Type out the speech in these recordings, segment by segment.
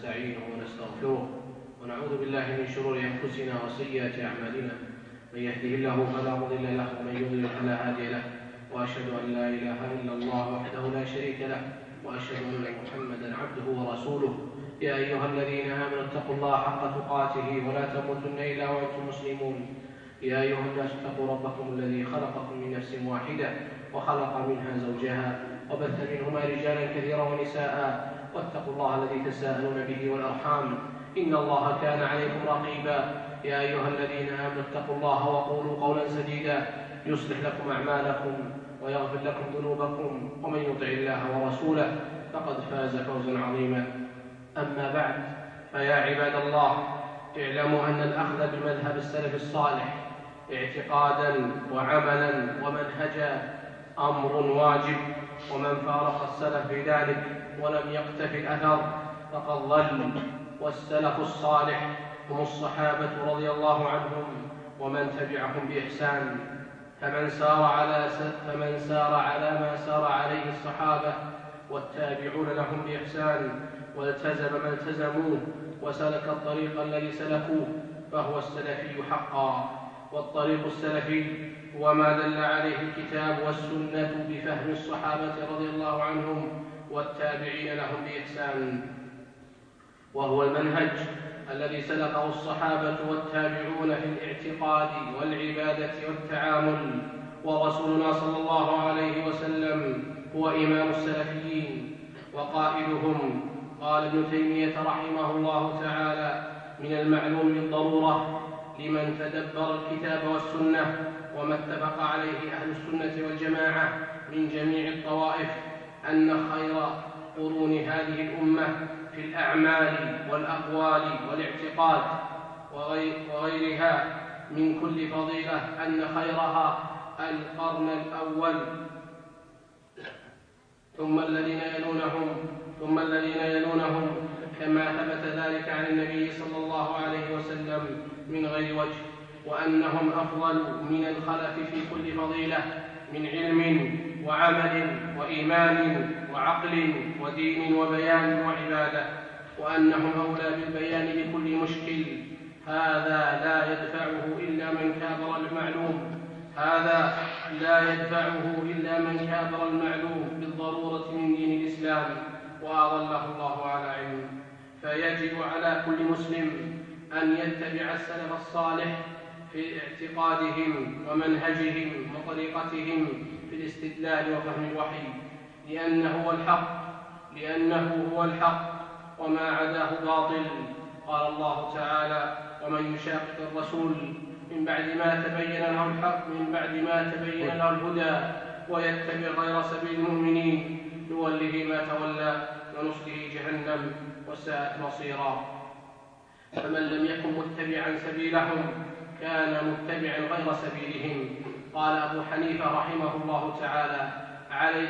ونستعينه ونستغفره ونعوذ بالله من شرور أنفسنا وسيئات أعمالنا، من يهده الله فلا مضل له ومن يضلل فلا هادي له، وأشهد أن لا إله إلا الله وحده لا شريك له، وأشهد أن محمدا عبده ورسوله. يا أيها الذين آمنوا اتقوا الله حق تقاته ولا تموتن إلا وأنتم مسلمون. يا أيها الناس اتقوا ربكم الذي خلقكم من نفس واحدة وخلق منها زوجها وبث منهما رجالا كثيرا ونساء، واتقوا الله الذي تساءلون به والأرحام إن الله كان عليكم رقيبا. يا أيها الذين آمنوا اتقوا الله وقولوا قولا سديدا يصلح لكم أعمالكم ويغفر لكم ذنوبكم، ومن يطع الله ورسوله فقد فاز فوزا عظيما. أما بعد، فيا عباد الله، اعلموا أن الأخذ بمذهب السلف الصالح اعتقادا وعملا ومنهجا أمر واجب، ومن فارق السلف في ذلك ولم يقتفي الأثر فقد ضل. والسلف الصالح هم الصحابة رضي الله عنهم ومن تبعهم بإحسان، فمن سار على ما سار عليه الصحابة والتابعون لهم بإحسان والتزم ما التزموه وسلك الطريق الذي سلكوه فهو السلفي حقا. والطريق السلفي هو ما دل عليه الكتاب والسنة بفهم الصحابة رضي الله عنهم والتابعين لهم بإحسان، وهو المنهج الذي سلكه الصحابة والتابعون في الاعتقاد والعبادة والتعامل. ورسولنا صلى الله عليه وسلم هو إمام السلفيين وقائدهم. قال ابن تيمية رحمه الله تعالى: من المعلوم بالضرورة لمن تدبر الكتاب والسنة وما اتفق عليه أهل السنة والجماعة من جميع الطوائف أن خير قرون هذه الأمة في الأعمال والأقوال والاعتقاد وغيرها من كل فضيلة أن خيرها القرن الأول ثم الذين يلونهم كما ثبت ذلك عن النبي صلى الله عليه وسلم من غير وجه، وأنهم أفضل من الخلف في كل فضيلة من علم وعمل وإيمان وعقل ودين وبيان وعبادة، وأنهم أولى بالبيان لكل مشكل. هذا لا يدفعه إلا من كابر المعلوم بالضرورة من دين الإسلام وأضله الله على علم. فيجب على كل مسلم أن يتبع السلف الصالح في اعتقادهم ومنهجهم وطريقتهم في الاستدلال وفهم الوحي، لأنه هو الحق وما عداه باطل. قال الله تعالى: ومن يشاقق الرسول من بعد ما تبين له الهدى ويتبع غير سبيل المؤمنين نوله ما تولى ونصله جهنم وساءت مصيرا. فمن لم يكن متبعا سبيلهم كان متبعا غير سبيلهم. قال أبو حنيفة رحمه الله تعالى: عليك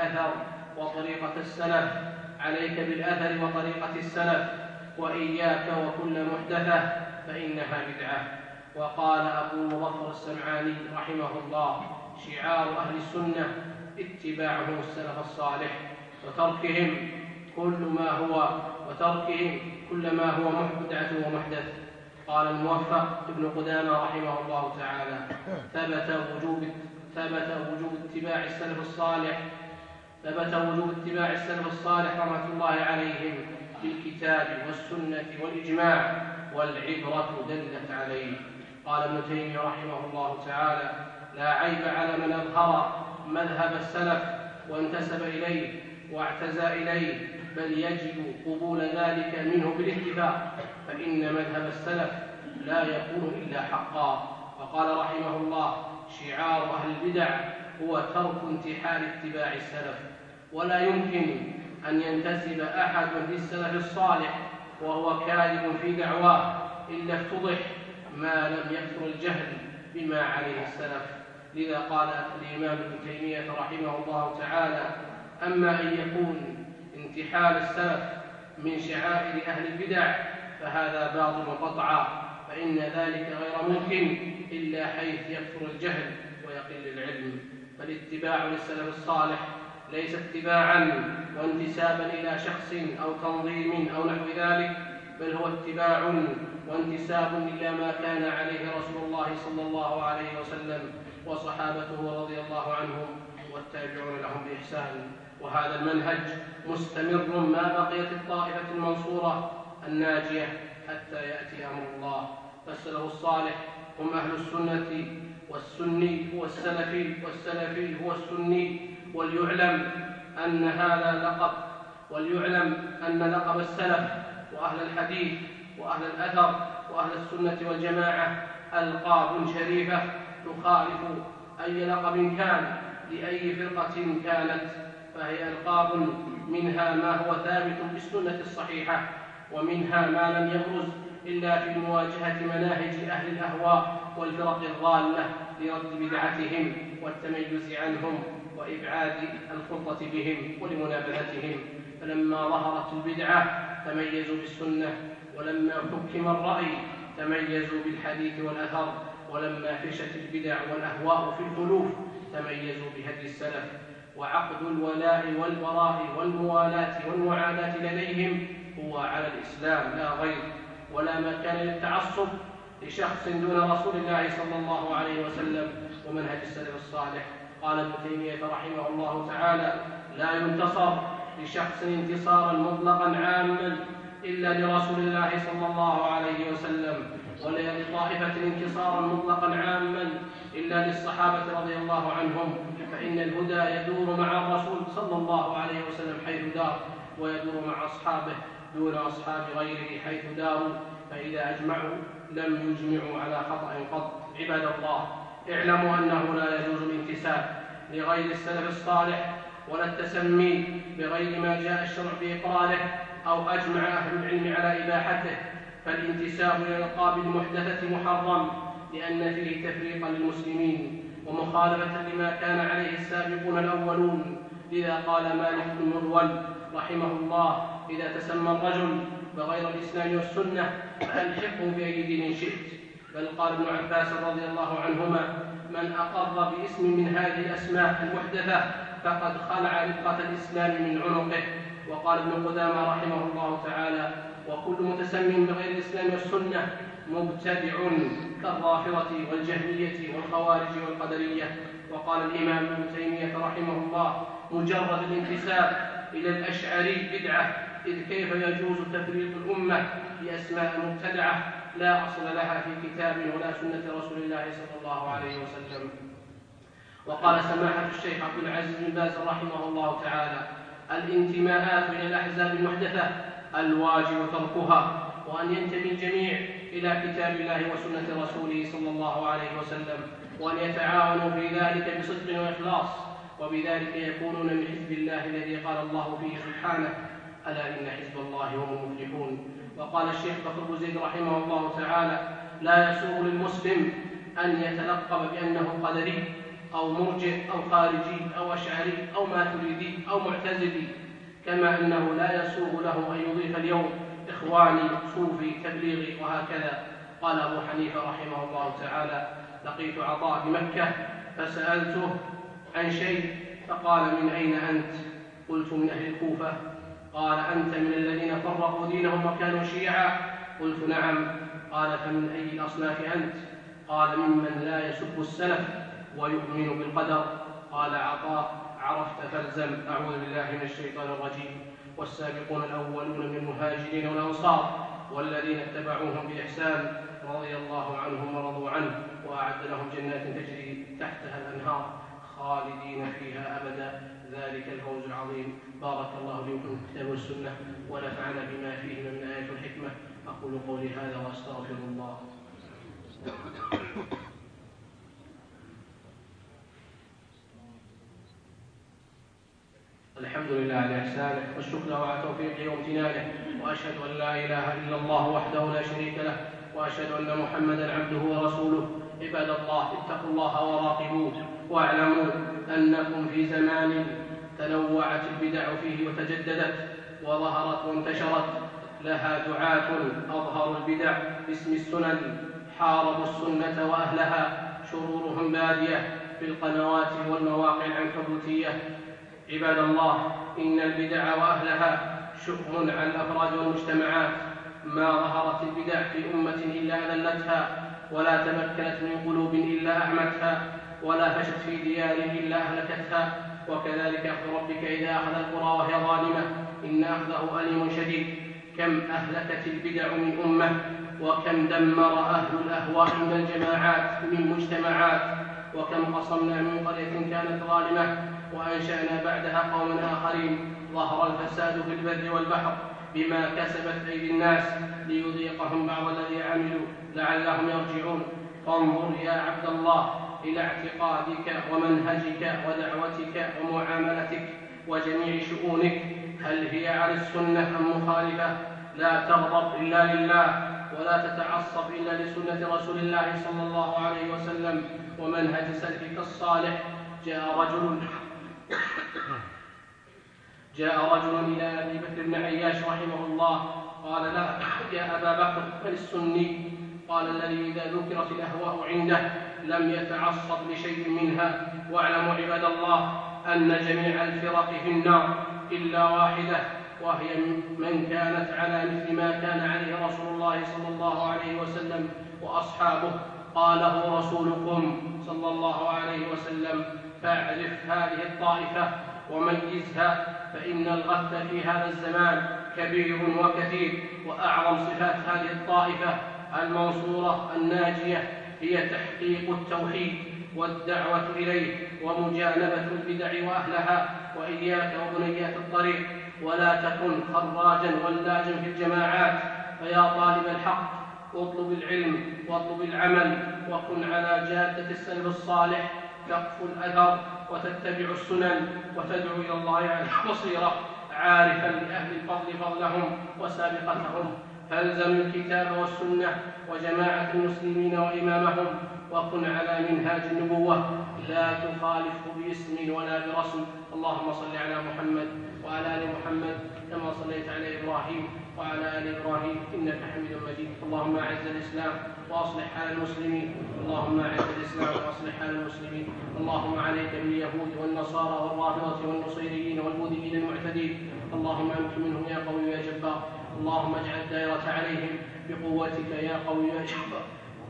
بالأثر وطريقة السلف وإياك وكل محدثة فإنها بدعة. وقال أبو المظفر السمعاني رحمه الله: شعار أهل السنة اتباعهم السلف الصالح وتركهم كل ما هو بدعة ومحدث. قال الموفق ابن قدامة رحمه الله تعالى: ثبت وجوب اتباع السلف الصالح رحمة الله عليهم بالكتاب والسنة والإجماع، والعبرة دلت عليه. قال ابن تيمية رحمه الله تعالى: لا عيب على من أظهر مذهب السلف وانتسب إليه واعتزى إليه، بل يجب قبول ذلك منه بالاتفاق، فإن مذهب السلف لا يكون إلا حقا. وقال رحمه الله: شعار أهل البدع هو ترك انتحال اتباع السلف، ولا يمكن أن ينتسب أحد للسلف الصالح وهو كاذب في دعواه إلا افتضح ما لم يكثر الجهل بما عليه السلف. لذا قال الإمام ابن تيمية رحمه الله تعالى: أما أن يكون انتحال السلف من شعائر أهل البدع فهذا باطل قطعا، فإن ذلك غير ممكن إلا حيث يكثر الجهل ويقل العلم. فالاتباع للسلف الصالح ليس اتباعا وانتسابا إلى شخص أو تنظيم أو نحو ذلك، بل هو اتباع وانتساب إلى ما كان عليه رسول الله صلى الله عليه وسلم وصحابته رضي الله عنهم والتابعون لهم بإحسان. وهذا المنهج مستمر ما بقيت الطائفة المنصورة الناجية حتى يأتي أمر الله. فالسلف الصالح هم أهل السنة، والسني هو السلفي، والسلفي هو السني. وليعلم أن لقب السلف وأهل الحديث وأهل الأثر وأهل السنة والجماعة ألقاب شريفة تخالف أي لقب كان لأي فرقة كانت، فهي ألقاب منها ما هو ثابت بالسنة الصحيحة، ومنها ما لم يبرز إلا في مواجهة مناهج أهل الأهواء والفرق الضالة لرد بدعتهم والتميز عنهم وإبعاد الخلطة بهم ولمنابذتهم. فلما ظهرت البدعة تميزوا بالسنة، ولما حكم الرأي تميزوا بالحديث والأثر، ولما فشت البدع والأهواء في الخلوف تميزوا بهدي السلف. وعقد الولاء والبراء والموالاة والمعاداة لديهم هو على الإسلام لا غير، ولا مكان للتعصب لشخص دون رسول الله صلى الله عليه وسلم ومنهج السلف الصالح. قال ابن تيمية رحمه الله تعالى: لا ينتصر لشخص انتصارا مطلقا عاما إلا لرسول الله صلى الله عليه وسلم، ولا لطائفة انتصارا مطلقا عاما إلا للصحابة رضي الله عنهم، فإن الهدى يدور مع الرسول صلى الله عليه وسلم حيث دار، ويدور مع أصحابه دون أصحاب غيره حيث داروا، فإذا أجمعوا لم يجمعوا على خطأ قط. عباد الله، اعلموا أنه لا يجوز الانتساب لغير السلف الصالح ولا التسمي بغير ما جاء الشرع بإقراره أو أجمع أهل العلم على إباحته. فالانتساب إلى الألقاب المحدثة محرم، لأن فيه تفريقا للمسلمين ومخالفة لما كان عليه السابقون الأولون. لذا قال مالك بن مروان رحمه الله: إذا تسمى الرجل بغير الإسلام والسنة فألحقه بأي دين شئت. بل قال ابن عباس رضي الله عنهما: من أقر باسم من هذه الأسماء المحدثة فقد خلع رقة الإسلام من عنقه. وقال ابن قدامة رحمه الله تعالى: وكل متسم بغير الإسلام والسنة مبتدع كالرافضة والجهمية والخوارج والقدرية. وقال الإمام ابن تيمية رحمه الله: مجرد الانتساب إلى الأشعري بدعة، إذ كيف يجوز تفريق الأمة بأسماء مبتدعة لا أصل لها في كتاب ولا سنة رسول الله صلى الله عليه وسلم. وقال سماحة الشيخ عبد العزيز بن باز رحمه الله تعالى: الانتماءات إلى الأحزاب المحدثة الواجب تركها، وأن ينتمي الجميع إلى كتاب الله وسنة رسوله صلى الله عليه وسلم، وأن يتعاونوا في ذلك بصدق وإخلاص، وبذلك يكونون من حزب الله الذي قال الله فيه سبحانه: ألا إن حزب الله هم المفلحون. وقال الشيخ بكر بن زيد رحمه الله تعالى: لا يسوغ للمسلم أن يتلقب بأنه قدري أو مرجئ أو خارجي أو أشعري أو ماتريدي أو معتزلي، كما أنه لا يسوغ له أن يضيف اليوم إخواني صوفي تبليغي وهكذا. قال أبو حنيفة رحمه الله تعالى: لقيت عطاء بمكة فسألته عن شيء فقال: من أين أنت؟ قلت: من أهل الكوفة. قال: أنت من الذين فرقوا دينهم وكانوا شيعا؟ قلت: نعم. قال: فمن أي الأصناف أنت؟ قال: ممن لا يسب السلف ويؤمن بالقدر. قال عطاء: عرفت فالزم. أعوذ بالله من الشيطان الرجيم. والسابقون الأولون من المهاجرين والأنصار والذين اتبعوهم بإحسان رضي الله عنهم ورضوا عنه، وأعد لهم جنات تجري تحتها الأنهار خالدين فيها أبدا، ذلك الفوز العظيم. بارك الله لي وفيكم في الكتاب والسنة، ونفعنا بما فيه من الآيات والحكمة. أقول قولي هذا وأستغفر الله. الحمد لله على إحسانه، والشكر على توفيقه وامتنانه، وأشهد أن لا إله إلا الله وحده لا شريك له، وأشهد أن محمدا عبده ورسوله. عباد الله، اتقوا الله وراقبوه، واعلموا أنكم في زمان تنوعت البدع فيه وتجددت وظهرت وانتشرت، لها دعاة أظهروا البدع باسم السنن، حاربوا السنة وأهلها، شرورهم بادية في القنوات والمواقع العنكبوتية. عباد الله، إن البدع وأهلها شؤم على الأفراد والمجتمعات. ما ظهرت البدع في أمة إلا أذلتها، ولا تمكنت من قلوب إلا أعمتها، ولا فشت في ديار إلا أهلكتها. وكذلك أخذ ربك إذا أخذ القرى وهي ظالمة إن أخذه أليم شديد. كم أهلكت البدع من أمة، وكم دمر أهل الأهواء من الجماعات من مجتمعات، وكم قصمنا من قرية كانت ظالمة وأنشأنا بعدها قوما آخرين. ظهر الفساد في البر والبحر بما كسبت أيدي الناس ليذيقهم بعض الذي عملوا لعلهم يرجعون. فانظر يا عبد الله إلى اعتقادك ومنهجك ودعوتك ومعاملتك وجميع شؤونك، هل هي على السنة أم مخالفة؟ لا تغضب إلا لله، ولا تتعصب إلا لسنة رسول الله صلى الله عليه وسلم ومنهج سلفك الصالح. جاء رجل إلى أبي بكر بن عياش رحمه الله قال له: يا أبا بكر، من السني؟ قال: الذي إذا ذكرت الأهواء عنده لم يتعصب لشيء منها. واعلموا عباد الله أن جميع الفرق في النار إلا واحدة، وهي من كانت على مثل ما كان عليه رسول الله صلى الله عليه وسلم وأصحابه. قاله رسولكم صلى الله عليه وسلم: فاعرف هذه الطائفة وميزها، فإن الغث في هذا الزمان كبير وكثير. وأعظم صفات هذه الطائفة المنصورة الناجية هي تحقيق التوحيد والدعوة إليه ومجانبة البدع وأهلها. وإياك وبنيات الطريق، ولا تكن خراجا ولاجا في الجماعات. فيا طالب الحق، اطلب العلم واطلب العمل، وكن على جادة السلف الصالح، تقف الأثر وتتبع السنن وتدعو إلى الله على بصيرة، عارفا لأهل الفضل فضلهم وسابقتهم. فالزم الكتاب والسنة وجماعة المسلمين وإمامهم، وكن على منهاج النبوة، لا تخالفه باسم ولا برسم. اللهم صل على محمد وعلى آل محمد كما صليت على إبراهيم وعلى آل إبراهيم إنك حميد مجيد. اللهم أعز الإسلام وأصلح حال المسلمين. اللهم أعز الإسلام وأصلح حال المسلمين. اللهم عليك باليهود والنصارى والرافضة والنصيريين والمذنبين المعتدين. اللهم أمكن منهم يا قوي يا جبار. اللهم اجعل الدائرة عليهم بقوتك يا قوي يا جبار.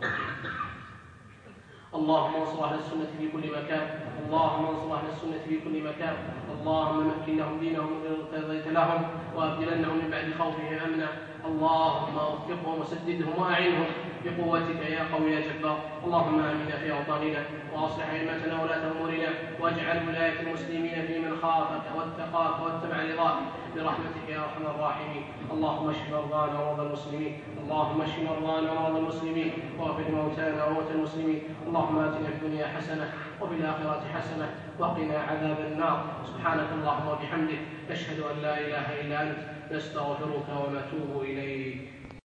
اللهم انصر أهل السنة في كل مكان. اللهم انصر أهل السنة في كل مكان. اللهم مكن لهم دينهم الذي ارتضيت لهم، وأبدلنهم من بعد خوفهم أمنا. اللهم وفقهم وسددهم وأعنهم بقوتك يا قوي يا جبار. اللهم آمنا في أوطاننا، وأصلح أئمتنا ولاة أمورنا، واجعل ولاية المسلمين في من خافك واتقاك واتبع رضاك برحمتك يا أرحم الراحمين. اللهم اشف مرضانا ومرضى المسلمين. اللهم اشف مرضانا ومرضى المسلمين، واغفر موتانا وموتى المسلمين. اللهم آتنا في الدنيا حسنة وفي الآخرة حسنة وقنا عذاب النار. سبحانك اللهم وبحمدك، نشهد أن لا إله إلا أنت، نستغفرك ونتوب إليك.